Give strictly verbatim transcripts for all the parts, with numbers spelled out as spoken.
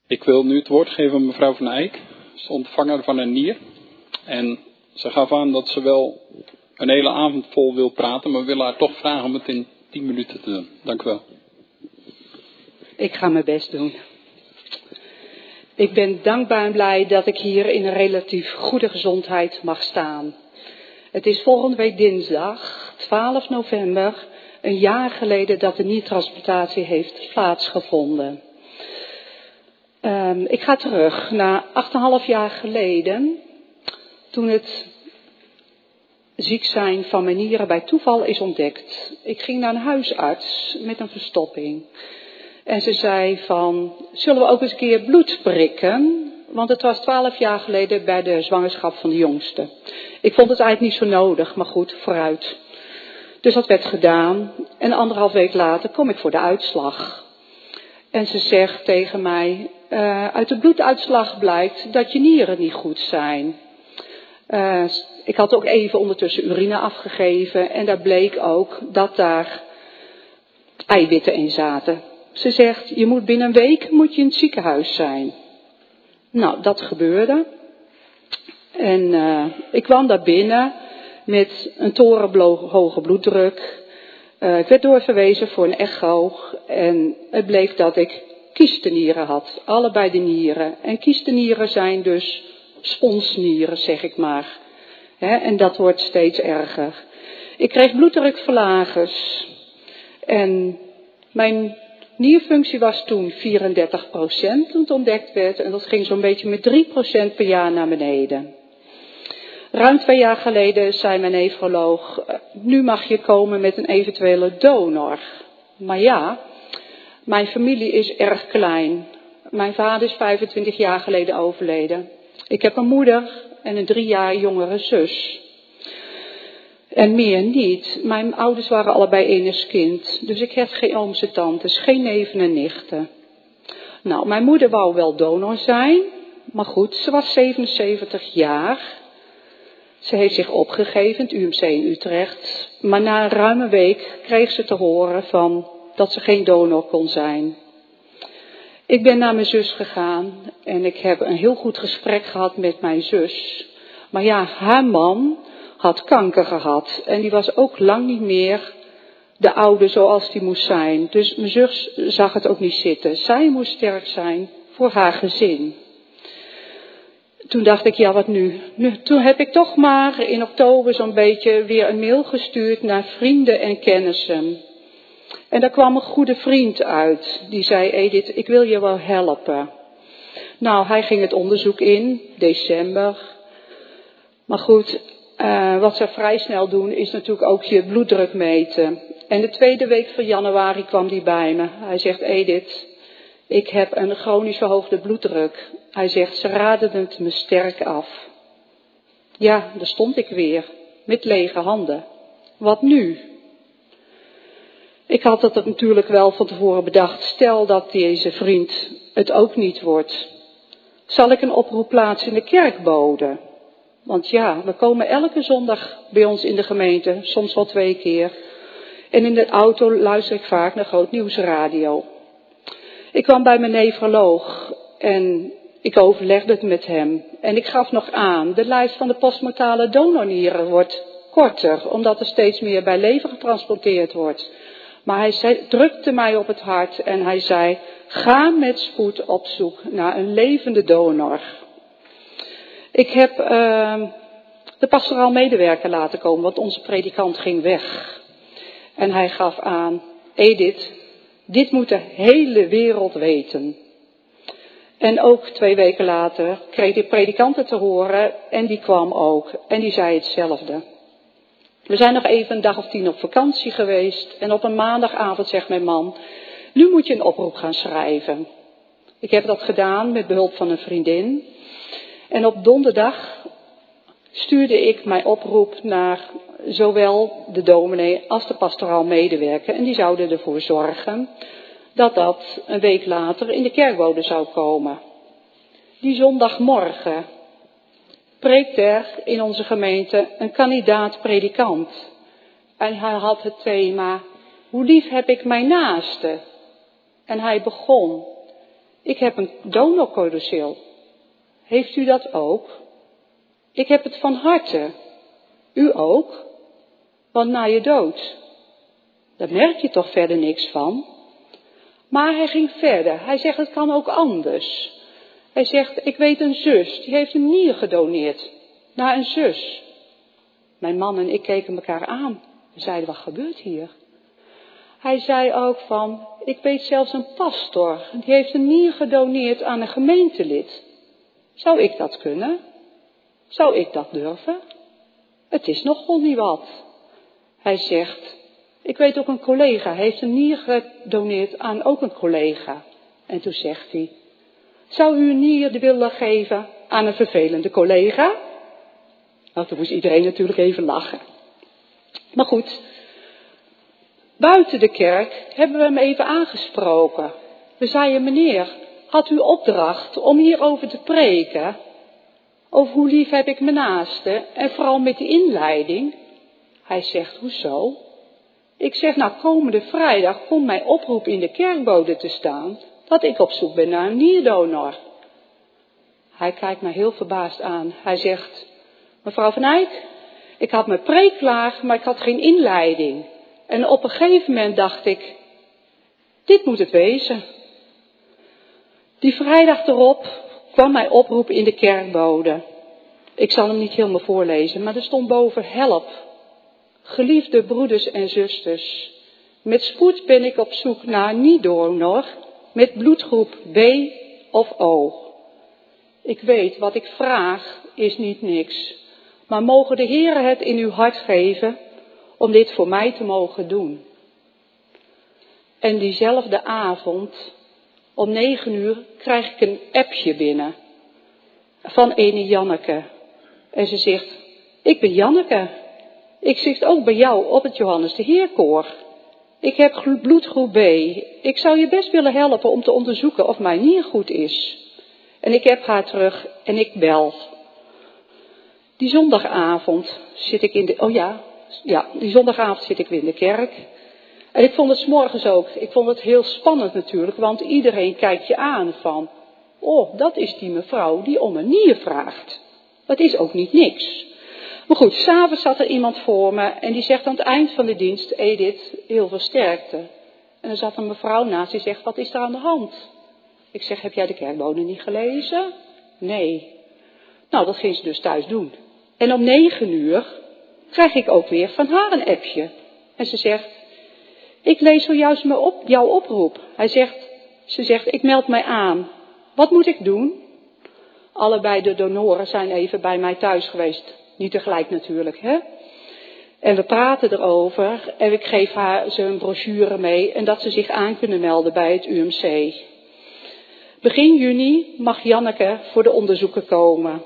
Ik wil nu het woord geven aan mevrouw Van Eyck. Ze is ontvanger van een nier. En ze gaf aan dat ze wel een hele avond vol wil praten, maar we willen haar toch vragen om het in tien minuten te doen. Dank u wel. Ik ga mijn best doen. Ik ben dankbaar en blij dat ik hier in een relatief goede gezondheid mag staan. Het is volgende week dinsdag, twaalf november, een jaar geleden dat de niertransplantatie heeft plaatsgevonden. Um, ik ga terug naar acht en een half jaar geleden, toen het ziek zijn van mijn nieren bij toeval is ontdekt. Ik ging naar een huisarts met een verstopping. En ze zei van, zullen we ook eens een keer bloed prikken? Want het was twaalf jaar geleden bij de zwangerschap van de jongste. Ik vond het eigenlijk niet zo nodig, maar goed, vooruit. Dus dat werd gedaan. En anderhalf week later kom ik voor de uitslag. En ze zegt tegen mij, uh, uit de bloeduitslag blijkt dat je nieren niet goed zijn. Uh, ik had ook even ondertussen urine afgegeven en daar bleek ook dat daar eiwitten in zaten. Ze zegt, je moet binnen een week moet je in het ziekenhuis zijn. Nou, dat gebeurde. En uh, ik kwam daar binnen met een torenhoge bloeddruk. Uh, ik werd doorverwezen voor een echo en het bleek dat ik kiestenieren had. Allebei de nieren. En kiestenieren zijn dus sponsnieren, zeg ik maar. He, en dat wordt steeds erger. Ik kreeg bloeddrukverlagers. En mijn nierfunctie was toen vierendertig procent toen het ontdekt werd. En dat ging zo'n beetje met drie procent per jaar naar beneden. Ruim twee jaar geleden zei mijn nefroloog, nu mag je komen met een eventuele donor. Maar ja, mijn familie is erg klein. Mijn vader is vijfentwintig jaar geleden overleden. Ik heb een moeder en een drie jaar jongere zus. En meer niet. Mijn ouders waren allebei enigskind. Dus ik heb geen ooms en tantes, geen neven en nichten. Nou, mijn moeder wou wel donor zijn. Maar goed, ze was zevenenzeventig jaar. Ze heeft zich opgegeven, het U M C in Utrecht. Maar na een ruime week kreeg ze te horen van dat ze geen donor kon zijn. Ik ben naar mijn zus gegaan en ik heb een heel goed gesprek gehad met mijn zus. Maar ja, haar man had kanker gehad en die was ook lang niet meer de oude zoals die moest zijn. Dus mijn zus zag het ook niet zitten. Zij moest sterk zijn voor haar gezin. Toen dacht ik, ja wat nu? nu? Toen heb ik toch maar in oktober zo'n beetje weer een mail gestuurd naar vrienden en kennissen. En daar kwam een goede vriend uit. Die zei, Edith, ik wil je wel helpen. Nou, hij ging het onderzoek in, december. Maar goed, uh, wat ze vrij snel doen is natuurlijk ook je bloeddruk meten. En de tweede week van januari kwam hij bij me. Hij zegt, Edith, ik heb een chronisch verhoogde bloeddruk. Hij zegt, ze raden het me sterk af. Ja, daar stond ik weer, met lege handen. Wat nu? Ik had het natuurlijk wel van tevoren bedacht. Stel dat deze vriend het ook niet wordt. Zal ik een oproep plaatsen in de kerkbode? Want ja, we komen elke zondag bij ons in de gemeente, soms wel twee keer. En in de auto luister ik vaak naar Groot Nieuwsradio. Ik kwam bij mijn nefroloog en ik overlegde het met hem. En ik gaf nog aan, de lijst van de postmortale donornieren wordt korter, omdat er steeds meer bij lever getransplanteerd wordt. Maar hij zei, drukte mij op het hart en hij zei, ga met spoed op zoek naar een levende donor. Ik heb uh, de pastoraal medewerker laten komen, want onze predikant ging weg. En hij gaf aan, Edith, dit moet de hele wereld weten. En ook twee weken later kreeg de predikant het te horen en die kwam ook. En die zei hetzelfde. We zijn nog even een dag of tien op vakantie geweest. En op een maandagavond zegt mijn man, nu moet je een oproep gaan schrijven. Ik heb dat gedaan met behulp van een vriendin. En op donderdag stuurde ik mijn oproep naar zowel de dominee als de pastoraal medewerker. En die zouden ervoor zorgen dat dat een week later in de kerkbode zou komen. Die zondagmorgen preekt er in onze gemeente een kandidaat-predikant. En hij had het thema, hoe lief heb ik mijn naaste? En hij begon, ik heb een donorcodicil. Heeft u dat ook? Ik heb het van harte. U ook? Want na je dood, daar merk je toch verder niks van. Maar hij ging verder. Hij zegt, het kan ook anders. Hij zegt, ik weet een zus, die heeft een nier gedoneerd. Naar een zus. Mijn man en ik keken elkaar aan. We zeiden, wat gebeurt hier? Hij zei ook van, ik weet zelfs een pastor, die heeft een nier gedoneerd aan een gemeentelid. Zou ik dat kunnen? Zou ik dat durven? Het is nogal niet wat. Hij zegt, ik weet ook een collega, heeft een nier gedoneerd aan ook een collega. En toen zegt hij, zou u een nier willen geven aan een vervelende collega? Nou, toen moest iedereen natuurlijk even lachen. Maar goed, buiten de kerk hebben we hem even aangesproken. We zeiden, meneer, had u opdracht om hierover te preken? Over hoe lief heb ik mijn naaste en vooral met die inleiding. Hij zegt, hoezo? Ik zeg, nou komende vrijdag komt mijn oproep in de kerkbode te staan dat ik op zoek ben naar een nierdonor. Hij kijkt mij heel verbaasd aan. Hij zegt, mevrouw Van Eyck, ik had mijn preek klaar, maar ik had geen inleiding. En op een gegeven moment dacht ik, dit moet het wezen. Die vrijdag erop kwam mijn oproep in de kerkbode. Ik zal hem niet helemaal voorlezen, maar er stond boven, help. Geliefde broeders en zusters, met spoed ben ik op zoek naar een niet-donor met bloedgroep B of O. Ik weet, wat ik vraag is niet niks, maar mogen de Heere het in uw hart geven om dit voor mij te mogen doen. En diezelfde avond, om negen uur, krijg ik een appje binnen van ene Janneke. En ze zegt, ik ben Janneke. Ik zit ook bij jou op het Johannes de Heerkoor. Ik heb bloedgroep B. Ik zou je best willen helpen om te onderzoeken of mijn nier goed is. En ik heb haar terug en ik bel. Die zondagavond zit ik in de, oh ja, ja, die zondagavond zit ik weer in de kerk. En ik vond het 's morgens ook, ik vond het heel spannend natuurlijk, want iedereen kijkt je aan van, oh, dat is die mevrouw die om een nier vraagt. Dat is ook niet niks. Maar goed, 's avonds zat er iemand voor me en die zegt aan het eind van de dienst, Edith, heel veel sterkte. En er zat een mevrouw naast die zegt, wat is er aan de hand? Ik zeg, heb jij de kerkbode niet gelezen? Nee. Nou, dat ging ze dus thuis doen. En om negen uur krijg ik ook weer van haar een appje. En ze zegt, ik lees zojuist me op, jouw oproep. Hij zegt, ze zegt, ik meld mij aan. Wat moet ik doen? Allebei de donoren zijn even bij mij thuis geweest. Niet tegelijk natuurlijk, hè. En we praten erover en ik geef haar ze een brochure mee en dat ze zich aan kunnen melden bij het U M C. Begin juni mag Janneke voor de onderzoeken komen.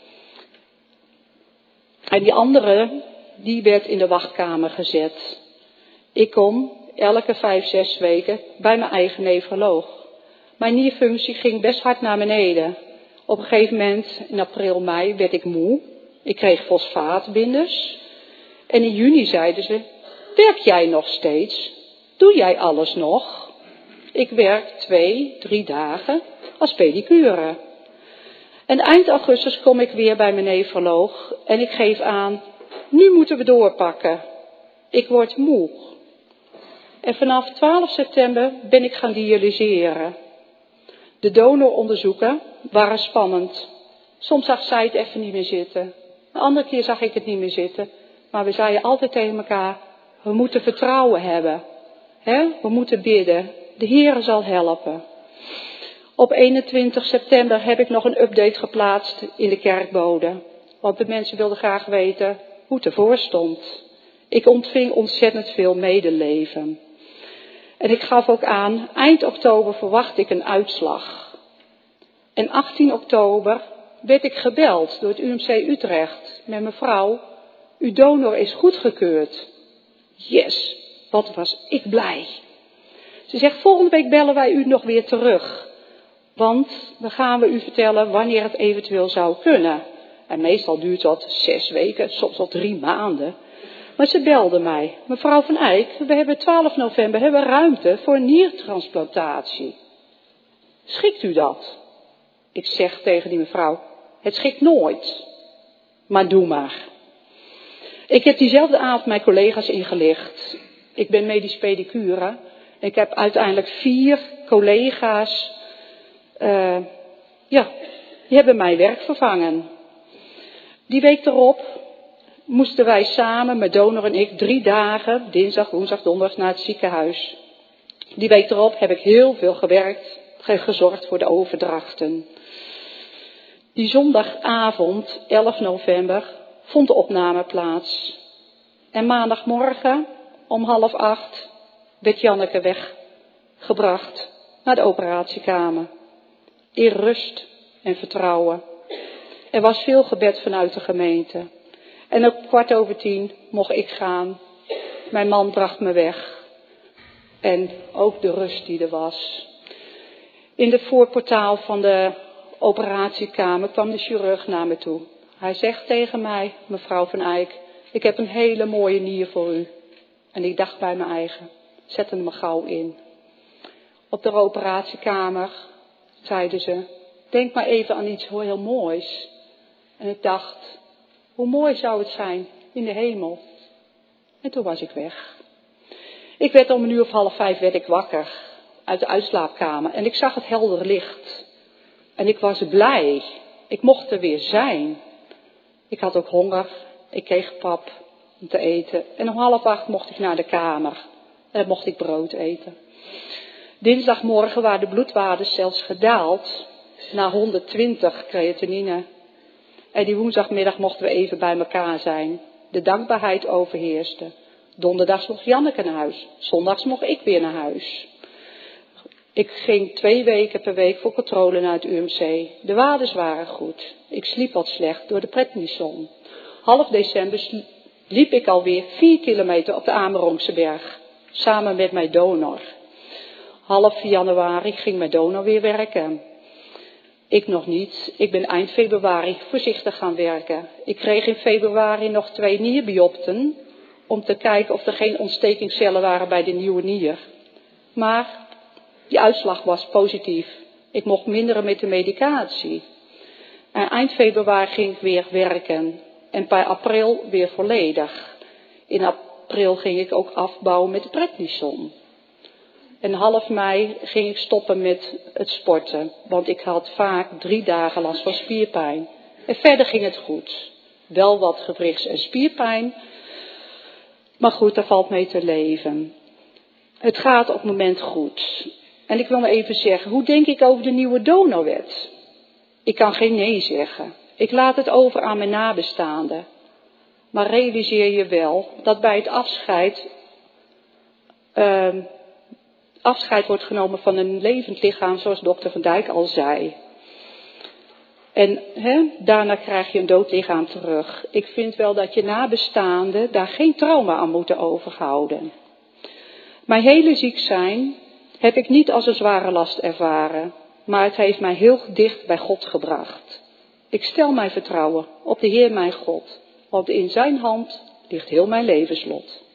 En die andere, die werd in de wachtkamer gezet. Ik kom elke vijf, zes weken bij mijn eigen nefroloog. Mijn nierfunctie ging best hard naar beneden. Op een gegeven moment, in april, mei, werd ik moe. Ik kreeg fosfaatbinders. En in juni zeiden ze, werk jij nog steeds? Doe jij alles nog? Ik werk twee, drie dagen als pedicure. En eind augustus kom ik weer bij mijn nefroloog en ik geef aan, nu moeten we doorpakken. Ik word moe. En vanaf twaalf september ben ik gaan dialyseren. De donoronderzoeken waren spannend. Soms zag zij het even niet meer zitten. Een andere keer zag ik het niet meer zitten. Maar we zeiden altijd tegen elkaar, we moeten vertrouwen hebben. He? We moeten bidden. De Heere zal helpen. Op eenentwintig september heb ik nog een update geplaatst in de kerkbode. Want de mensen wilden graag weten hoe het ervoor stond. Ik ontving ontzettend veel medeleven. En ik gaf ook aan, eind oktober verwacht ik een uitslag. En achttien oktober werd ik gebeld door het U M C Utrecht met mevrouw, uw donor is goedgekeurd. Yes, wat was ik blij. Ze zegt, volgende week bellen wij u nog weer terug. Want dan gaan we u vertellen wanneer het eventueel zou kunnen. En meestal duurt dat zes weken, soms al drie maanden. Maar ze belde mij, mevrouw Van Eyck, we hebben twaalf november hebben ruimte voor een niertransplantatie. Schikt u dat? Ik zeg tegen die mevrouw, het schikt nooit. Maar doe maar. Ik heb diezelfde avond mijn collega's ingelicht. Ik ben medisch pedicure. Ik heb uiteindelijk vier collega's, uh, ja, die hebben mijn werk vervangen. Die week erop moesten wij samen, mijn donor en ik, drie dagen, dinsdag, woensdag, donderdag, naar het ziekenhuis. Die week erop heb ik heel veel gewerkt, gezorgd voor de overdrachten. Die zondagavond, elf november, vond de opname plaats. En maandagmorgen, om half acht, werd Janneke weggebracht naar de operatiekamer. In rust en vertrouwen. Er was veel gebed vanuit de gemeente. En op kwart over tien mocht ik gaan. Mijn man bracht me weg. En ook de rust die er was. In de voorportaal van de operatiekamer kwam de chirurg naar me toe. Hij zegt tegen mij, mevrouw Van Eyck, ik heb een hele mooie nier voor u. En ik dacht bij mijn eigen, zet hem maar gauw in. Op de operatiekamer zeiden ze, denk maar even aan iets heel moois. En ik dacht, hoe mooi zou het zijn in de hemel. En toen was ik weg. Ik werd om een uur of half vijf werd ik wakker uit de uitslaapkamer. En ik zag het helder licht. En ik was blij. Ik mocht er weer zijn. Ik had ook honger. Ik kreeg pap om te eten. En om half acht mocht ik naar de kamer. En dan mocht ik brood eten. Dinsdagmorgen waren de bloedwaardes zelfs gedaald naar honderdtwintig creatinine. En die woensdagmiddag mochten we even bij elkaar zijn. De dankbaarheid overheerste. Donderdags mocht Janneke naar huis. Zondags mocht ik weer naar huis. Ik ging twee weken per week voor controle naar het U M C. De waardes waren goed. Ik sliep wat slecht door de prednison. Half december liep ik alweer vier kilometer op de Amerongse berg. Samen met mijn donor. Half januari ging mijn donor weer werken. Ik nog niet. Ik ben eind februari voorzichtig gaan werken. Ik kreeg in februari nog twee nierbiopten. Om te kijken of er geen ontstekingscellen waren bij de nieuwe nier. Maar die uitslag was positief. Ik mocht minderen met de medicatie. En eind februari ging ik weer werken. En per april weer volledig. In april ging ik ook afbouwen met de prednison. En half mei ging ik stoppen met het sporten. Want ik had vaak drie dagen last van spierpijn. En verder ging het goed. Wel wat gewrichts- en spierpijn. Maar goed, daar valt mee te leven. Het gaat op het moment goed. En ik wil maar even zeggen, hoe denk ik over de nieuwe donorwet? Ik kan geen nee zeggen. Ik laat het over aan mijn nabestaanden. Maar realiseer je wel dat bij het afscheid, uh, afscheid wordt genomen van een levend lichaam, zoals dokter Van Dijk al zei. En he, daarna krijg je een dood lichaam terug. Ik vind wel dat je nabestaanden daar geen trauma aan moeten overhouden. Mijn hele ziek zijn heb ik niet als een zware last ervaren, maar het heeft mij heel dicht bij God gebracht. Ik stel mijn vertrouwen op de Heer mijn God, want in zijn hand ligt heel mijn levenslot.